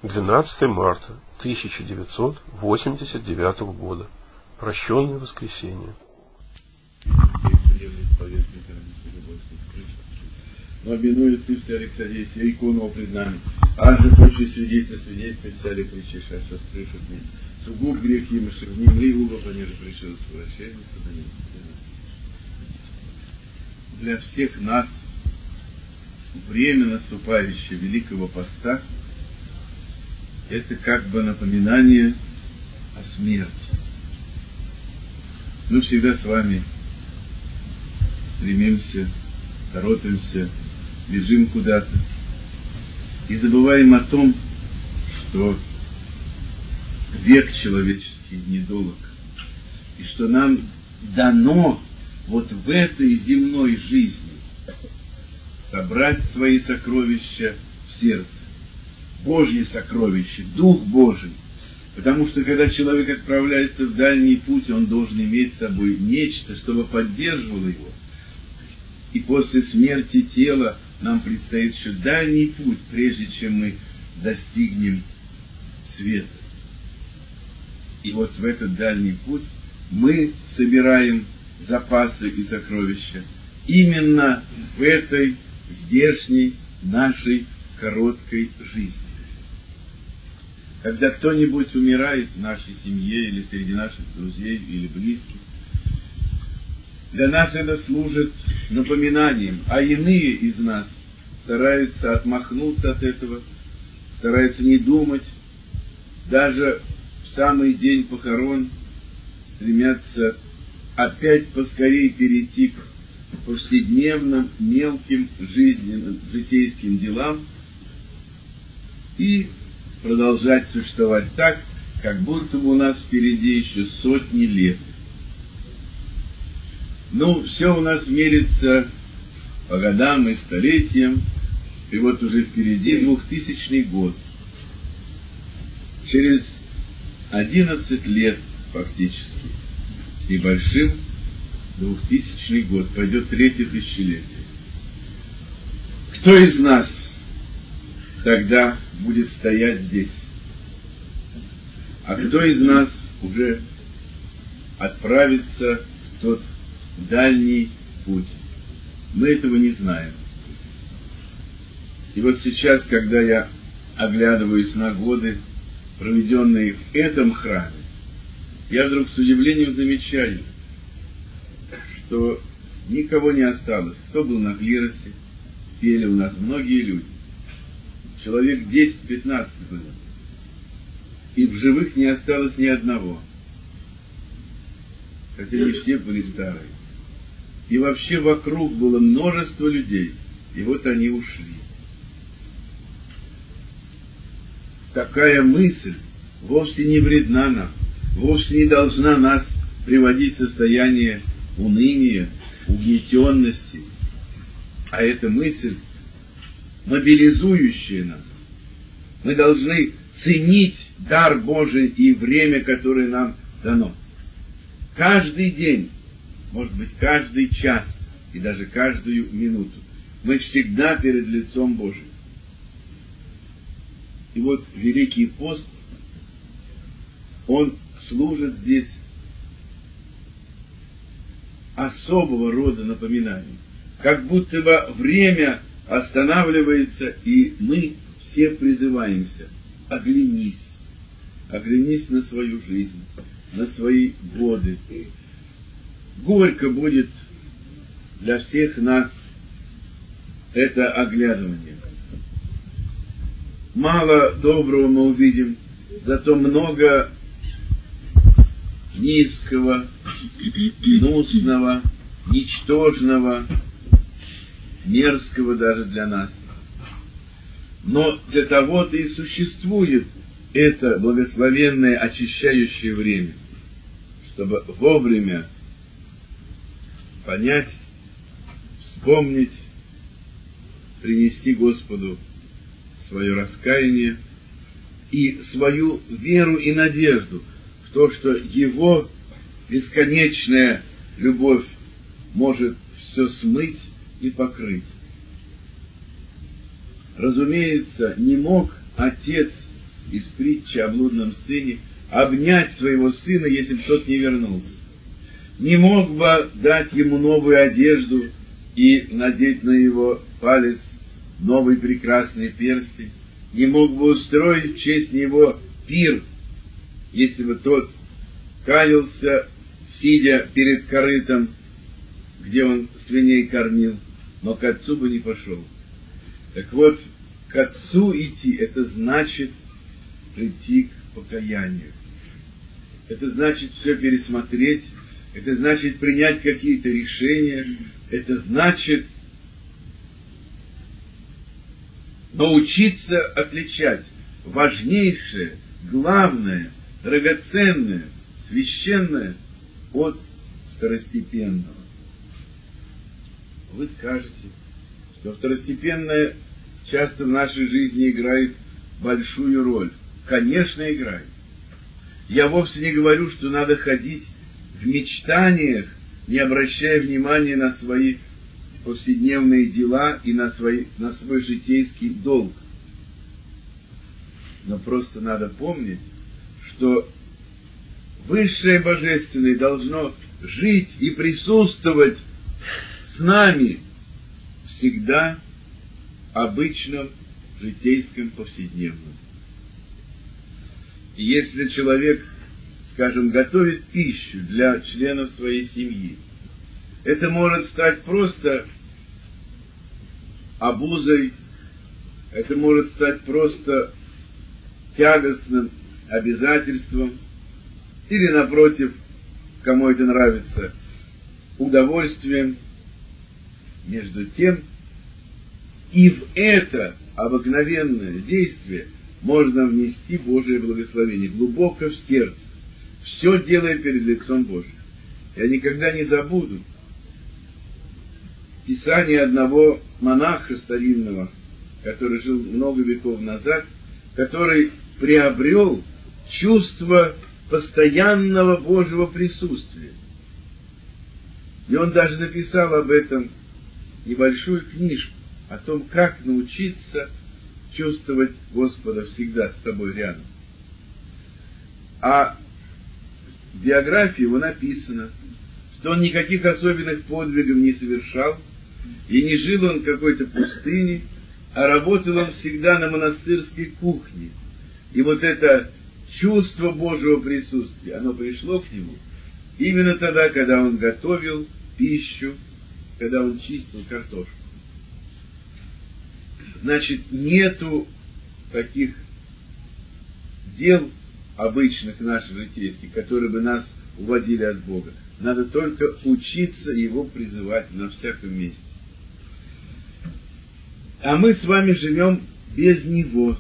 12 марта 1989 года. Прощенное воскресенье. Но обвинует ты вся рексадей, вся икону пред нами. Аж же точно свидетельство, вся ли кричишь, а что слышат мне. Сугуб грех имыши, в немли угол, пониже пришел с вращением, для всех нас время наступающее Великого Поста — это как бы напоминание о смерти. Мы всегда с вами стремимся, торопимся, бежим куда-то и забываем о том, что век человеческий недолг, и что нам дано вот в этой земной жизни собрать свои сокровища в сердце, Божьи сокровища, Дух Божий. Потому что когда человек отправляется в дальний путь, он должен иметь с собой нечто, чтобы поддерживало его. И после смерти тела нам предстоит еще дальний путь, прежде чем мы достигнем света. И вот в этот дальний путь мы собираем запасы и сокровища именно в этой здешней нашей короткой жизни. Когда кто-нибудь умирает в нашей семье или среди наших друзей или близких, для нас это служит напоминанием, а иные из нас стараются отмахнуться от этого, стараются не думать, даже в самый день похорон стремятся опять поскорее перейти к повседневным, мелким жизненным, житейским делам и продолжать существовать так, как будто бы у нас впереди еще сотни лет. Ну, все у нас мерится по годам и столетиям, и вот уже впереди 2000 год. Через 11 лет фактически, с небольшим, 2000 год, пойдет третье тысячелетие. Кто из нас тогда будет стоять здесь? А кто из нас уже отправится в тот дальний путь? Мы этого не знаем. И вот сейчас, когда я оглядываюсь на годы, проведенные в этом храме, я вдруг с удивлением замечаю, что никого не осталось. Кто был на клиросе, пели у нас многие люди. Человек 10-15 было. И в живых не осталось ни одного. Хотя не все были старые. И вообще вокруг было множество людей. И вот они ушли. Такая мысль вовсе не вредна нам, вовсе не должна нас приводить в состояние уныния, угнетенности. А эта мысль, мобилизующая нас. Мы должны ценить дар Божий и время, которое нам дано. Каждый день, может быть, каждый час и даже каждую минуту мы всегда перед лицом Божьим. И вот Великий пост, он служит здесь особого рода напоминанием. Как будто бы время останавливается, и мы все призываемся: оглянись, оглянись на свою жизнь, на свои годы. Горько будет для всех нас это оглядывание. Мало доброго мы увидим, зато много низкого, гнусного, ничтожного, мерзкого даже для нас. Но для того-то и существует это благословенное очищающее время, чтобы вовремя понять, вспомнить, принести Господу свое раскаяние и свою веру и надежду в то, что Его бесконечная любовь может все смыть и покрыть. Разумеется, не мог Отец из притчи о блудном сыне, обнять своего сына, если бы тот не вернулся. Не мог бы дать ему новую одежду и надеть на его палец новый прекрасный перстень, не мог бы устроить в честь него пир, если бы тот каялся, сидя перед корытом, где он свиней кормил, но к отцу бы не пошел. Так вот, к отцу идти — это значит прийти к покаянию. Это значит все пересмотреть, это значит принять какие-то решения, это значит научиться отличать важнейшее, главное, драгоценное, священное от второстепенного. Вы скажете, что второстепенное часто в нашей жизни играет большую роль. Конечно, играет. Я вовсе не говорю, что надо ходить в мечтаниях, не обращая внимания на свои повседневные дела и на свой житейский долг. Но просто надо помнить, что Высшее Божественное должно жить и присутствовать с нами всегда, обычном, житейском, повседневном. И если человек, скажем, готовит пищу для членов своей семьи, это может стать просто обузой, это может стать просто тягостным обязательством, или, напротив, кому это нравится, удовольствием. Между тем, и в это обыкновенное действие можно внести Божие благословение глубоко в сердце, все делая перед лицом Божьим. Я никогда не забуду писание одного монаха старинного, который жил много веков назад, который приобрел чувство постоянного Божьего присутствия. И он даже написал об этом небольшую книжку, о том, как научиться чувствовать Господа всегда с собой рядом. А в биографии его написано, что он никаких особенных подвигов не совершал, и не жил он в какой-то пустыне, а работал он всегда на монастырской кухне. И вот это чувство Божьего присутствия, оно пришло к нему именно тогда, когда он готовил пищу, когда он чистил картошку. Значит, нету таких дел обычных наших житейских, которые бы нас уводили от Бога. Надо только учиться Его призывать на всяком месте. А мы с вами живем без Него.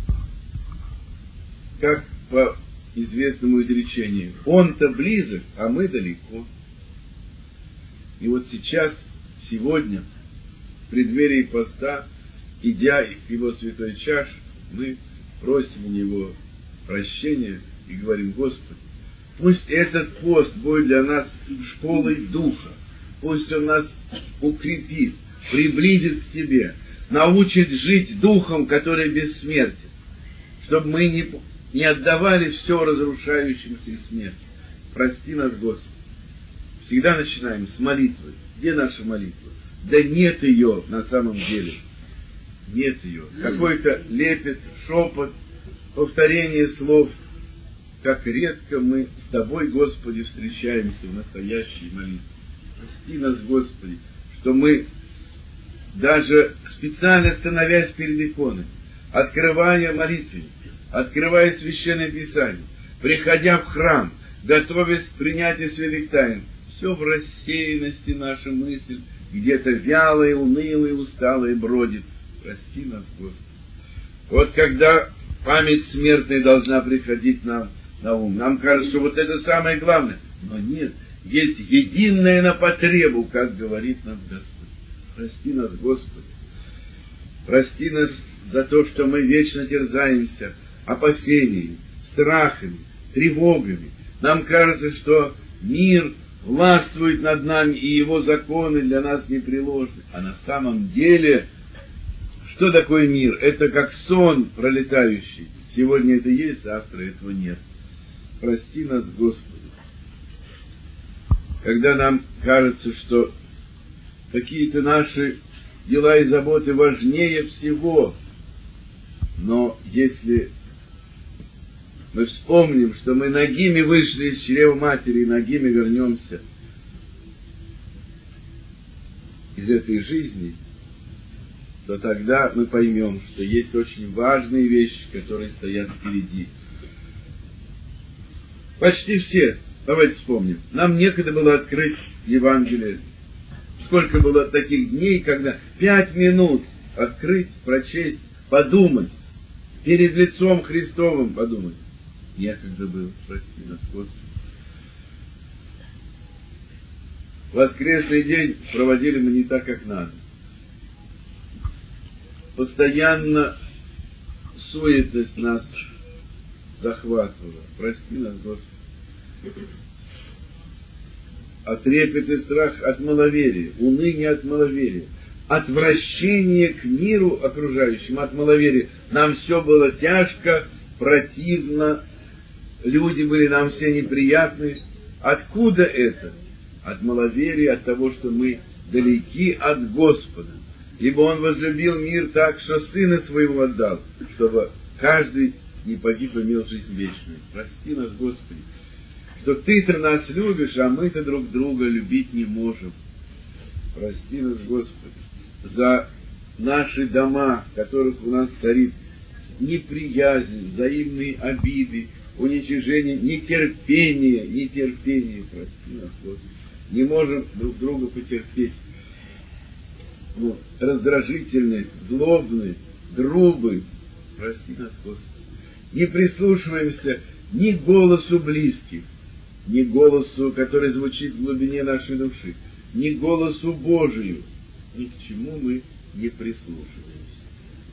Как по известному изречению: Он-то близок, а мы далеко. И вот сейчас, сегодня, в преддверии поста, идя к Его святой чаше, мы просим у Него прощения и говорим: Господи, пусть этот пост будет для нас школой духа, пусть он нас укрепит, приблизит к Тебе, научит жить духом, который бессмертен, чтобы мы не отдавали все разрушающимся и смерти. Прости нас, Господи. Всегда начинаем с молитвы. Где наша молитва? Да нет ее на самом деле. Нет ее. Какой-то лепет, шепот, повторение слов. Как редко мы с Тобой, Господи, встречаемся в настоящей молитве. Прости нас, Господи, что мы, даже специально становясь перед иконой, открывая молитвенник, открывая Священное Писание, приходя в храм, готовясь к принятию святых тайн, все в рассеянности наша мысль, где-то вялая, унылая, усталая бродит. Прости нас, Господи. Вот когда память смертная должна приходить нам на ум, нам кажется, что вот это самое главное. Но нет, есть единое на потребу, как говорит нам Господь. Прости нас, Господи. Прости нас за то, что мы вечно терзаемся опасениями, страхами, тревогами. Нам кажется, что мир властвует над нами, и его законы для нас непреложны. А на самом деле, Что такое мир? Это как сон пролетающий. Сегодня это есть, завтра этого нет. Прости нас, Господи. Когда нам кажется, что какие-то наши дела и заботы важнее всего, но если мы вспомним, что мы нагими вышли из чрева матери и нагими вернемся из этой жизни, то тогда мы поймем, что есть очень важные вещи, которые стоят впереди. Почти все, давайте вспомним, нам некогда было открыть Евангелие. Сколько было таких дней, когда 5 минут открыть, прочесть, подумать, перед лицом Христовым подумать. Некогда было, прости нас, Господи. Воскресный день проводили мы не так, как надо. Постоянно суетность нас захватывала. Прости нас, Господи. А трепет и страх от маловерия, уныние от маловерия, отвращение к миру окружающему от маловерия. Нам все было тяжко, противно, люди были нам все неприятны. Откуда это? От маловерия, от того, что мы далеки от Господа. Ибо Он возлюбил мир так, что Сына Своего отдал, чтобы каждый не погиб, и имел жизнь вечную. Прости нас, Господи, что Ты-то нас любишь, а мы-то друг друга любить не можем. Прости нас, Господи, за наши дома, в которых у нас царит неприязнь, взаимные обиды, уничижение, нетерпение. Прости нас, Господи. Не можем друг друга потерпеть. Раздражительны, злобны, грубы. Прости нас, Господи. Не прислушиваемся ни к голосу близких, ни к голосу, который звучит в глубине нашей души, ни к голосу Божию. Ни к чему мы не прислушиваемся.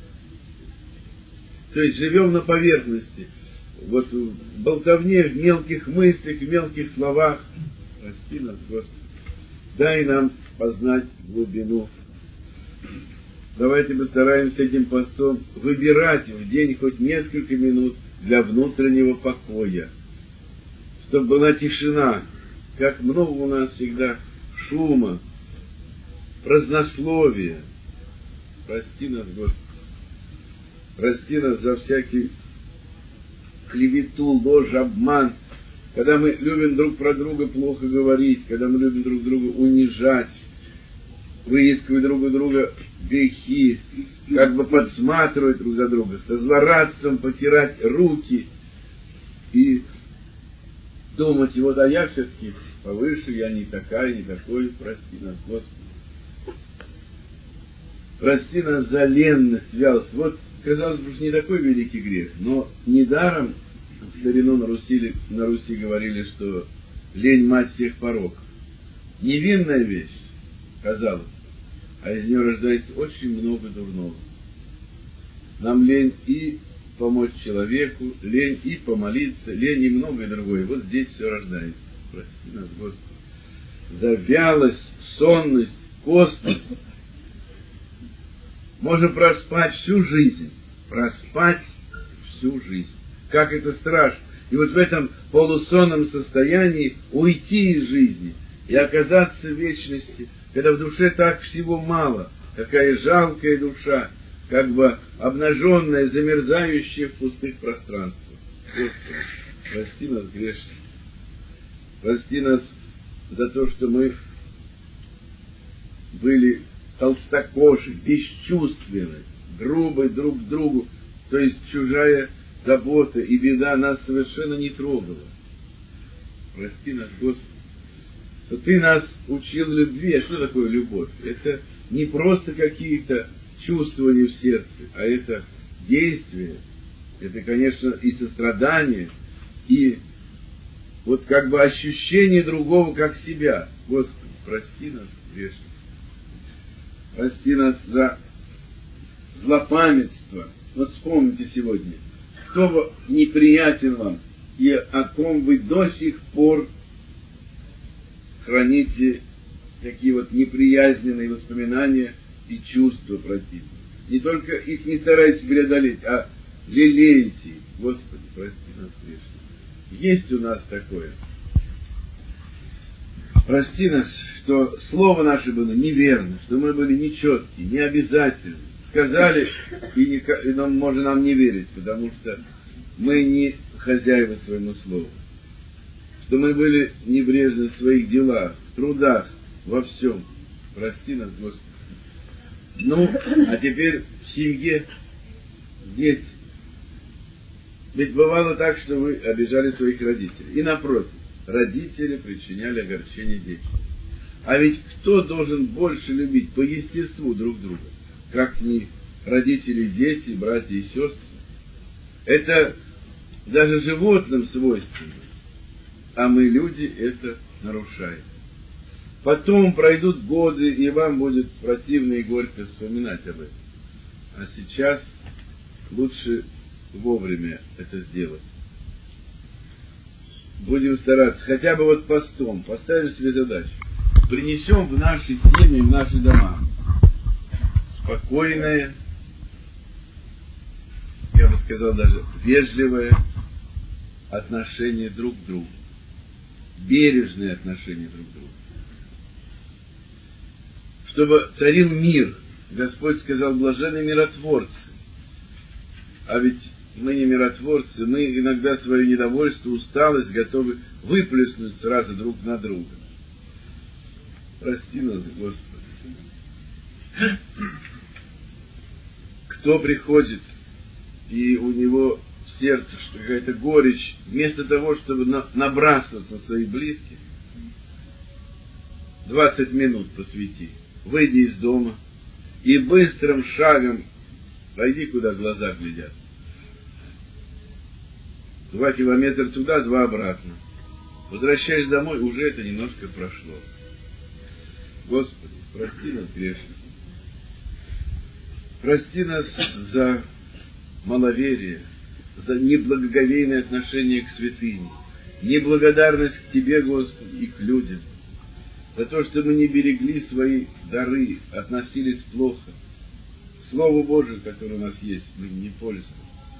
То есть живем на поверхности, вот в болтовне, в мелких мыслях, в мелких словах. Прости нас, Господи. Дай нам познать глубину. Давайте постараемся этим постом выбирать в день хоть несколько минут для внутреннего покоя, чтобы была тишина. Как много у нас всегда шума, празднословия. Прости нас, Господи. Прости нас за всякий клевету, ложь, обман. Когда мы любим друг про друга плохо говорить, когда мы любим друг друга унижать, выискивать друг у друга грехи, как бы подсматривать друг за друга, со злорадством потирать руки и думать, вот, а я все-таки повыше, я не такая, не такой, прости нас, Господи. Прости нас за ленность, вялость. Вот, казалось бы, не такой великий грех, но недаром в старину на Руси говорили, что лень мать всех пороков. Невинная вещь, казалось, а из нее рождается очень много дурного. Нам лень и помочь человеку, лень и помолиться, лень и многое другое. Вот здесь все рождается. Прости нас, Господи. За вялость, сонность, косность. Можно проспать всю жизнь. Проспать всю жизнь. Как это страшно. И вот в этом полусонном состоянии уйти из жизни и оказаться в вечности, когда в душе так всего мало, какая жалкая душа, как бы обнаженная, замерзающая в пустых пространствах. Господи, прости нас, грешных. Прости нас за то, что мы были толстокожи, бесчувственны, грубы друг к другу, то есть чужая забота и беда нас совершенно не трогала. Прости нас, Господи, что Ты нас учил любви. А что такое любовь? Это не просто какие-то чувствования в сердце, а это действие, это, конечно, и сострадание, и вот как бы ощущение другого как себя. Господи, прости нас, грешных. Прости нас за злопамятство. Вот вспомните сегодня, кто неприятен вам и о ком вы до сих пор храните такие вот неприязненные воспоминания и чувства противные. Не только их не старайтесь преодолеть, а лелеете их. Господи, прости нас грешных. Есть у нас такое. Прости нас, что слово наше было неверно, что мы были нечеткие, необязательны. Сказали, и можно нам не верить, потому что мы не хозяева своему слову. Что мы были небрежны в своих делах, в трудах, во всем. Прости нас, Господи. Ну, а теперь в семье дети. Ведь бывало так, что вы обижали своих родителей. И напротив, родители причиняли огорчение детям. А ведь кто должен больше любить по естеству друг друга, как не родители, дети, братья и сестры? Это даже животным свойственно. А мы, люди, это нарушаем. Потом пройдут годы, и вам будет противно и горько вспоминать об этом. А сейчас лучше вовремя это сделать. Будем стараться, хотя бы вот постом, поставим себе задачу. Принесем в наши семьи, в наши дома спокойное, я бы сказал даже вежливое отношение друг к другу. Бережное отношение друг к другу. Чтобы царил мир. Господь сказал, блаженны миротворцы. А ведь мы не миротворцы, мы иногда свое недовольство, усталость готовы выплеснуть сразу друг на друга. Прости нас, Господи. Кто приходит, и у него в сердце что какая-то горечь, вместо того, чтобы набрасываться на своих близких, 20 минут посвяти, выйди из дома и быстрым шагом пойди, куда глаза глядят. 2 километра туда, 2 обратно. Возвращаясь домой, уже это немножко прошло. Господи, прости нас грешных. Прости нас за маловерие, за неблагоговейное отношение к святыне, неблагодарность к Тебе, Господи, и к людям, за то, что мы не берегли свои дары, относились плохо. Слову Божию, которое у нас есть, мы не пользуемся.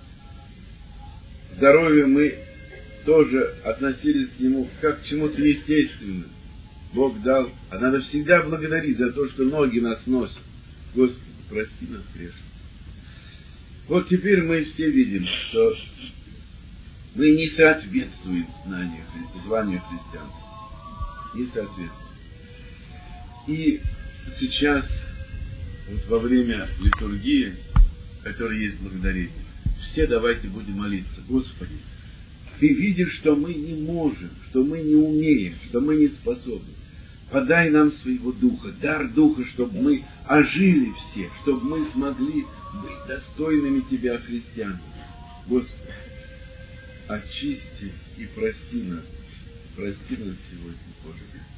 Здоровье мы тоже относились к нему как к чему-то естественному. Бог дал, а надо всегда благодарить за то, что ноги нас носят. Господи, прости нас грешных. Вот теперь мы все видим, что мы не соответствуем званию христианства. Не соответствуем. И сейчас, вот во время литургии, которая есть благодарение, все давайте будем молиться. Господи, Ты видишь, что мы не можем, что мы не умеем, что мы не способны. Подай нам своего Духа, дар Духа, чтобы мы ожили все, чтобы мы смогли быть достойными Тебя, христианами. Господи, очисти и прости нас. Прости нас сегодня, Боже.